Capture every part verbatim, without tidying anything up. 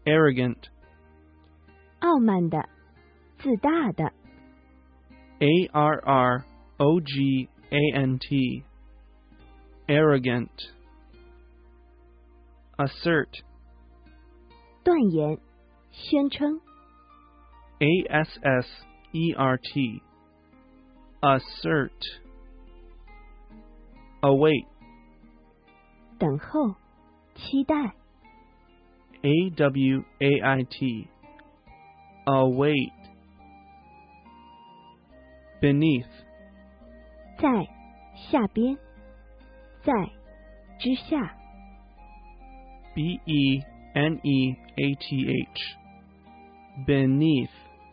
arrogant, 傲慢的，自大的。 A R R O G A N T, arrogant. Assert, 断言，宣称。 A S S E R T, assert. Await, 等候，期待。 A W A I T, await. Beneath, 在，下边，在，之下。 B E N E A T H, beneath.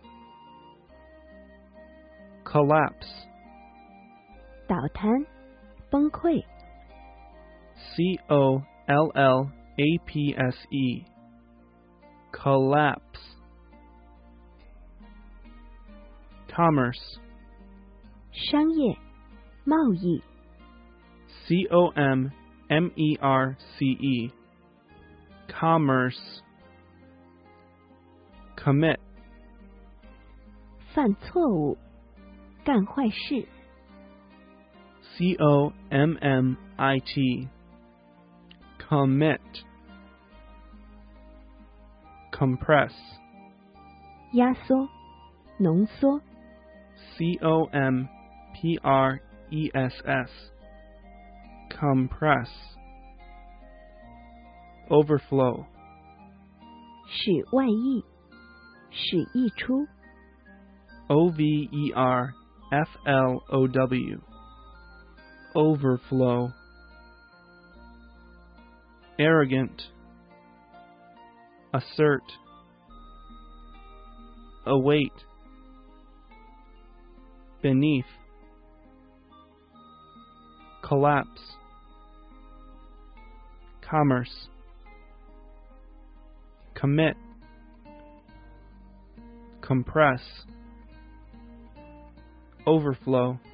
Collapse, 倒塌，崩溃。 C O L L A P S E, collapse. Commerce, 商业，贸易。 C O M M E R C E, commerce. Commit, 犯错误，干坏事。 C O M M I T, commit. Compress, 压缩，浓缩。 C O M P R E S S, compress. Overflow, 使外溢，使溢出。 O V E R F L O W, overflow. Arrogant, assert. Await, beneath. Collapse, commerce. Commit, compress. Overflow.